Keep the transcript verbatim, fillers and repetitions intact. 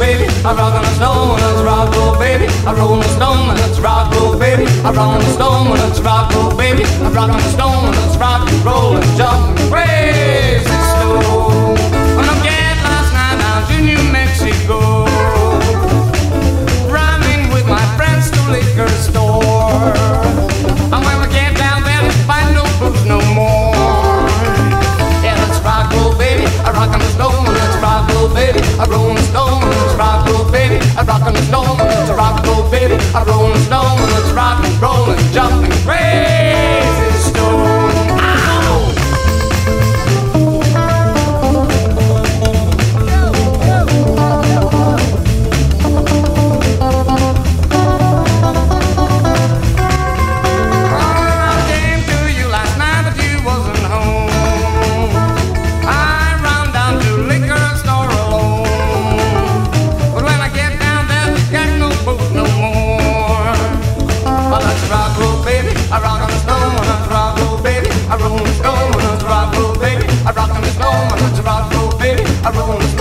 baby. I rock on the stone when it's rock, roll, baby. I roll on the stone when it's rock, roll, baby. I rock on the stone when it's rock, roll, baby. I rock on the stone when it's rock, roll, and jump and crazy slow. On a cat last night down to New Mexico, rhyming with my friends to liquor store. And when we get down there, we find no booze no more. Yeah, let's rock, roll, baby. I rock on the stone when it's rock, roll, baby. I roll on the stone when it's rock, roll, baby. I rock on the stone when it's rock, roll, baby. I roll on the stone when it's rock, roll, and jumping crazy stone. Ow! I rock on the stone when it's rock, roll, baby. I roll on the stone when it's rock, roll, baby. I rock on the stone when it's rock, roll, baby. I roll on the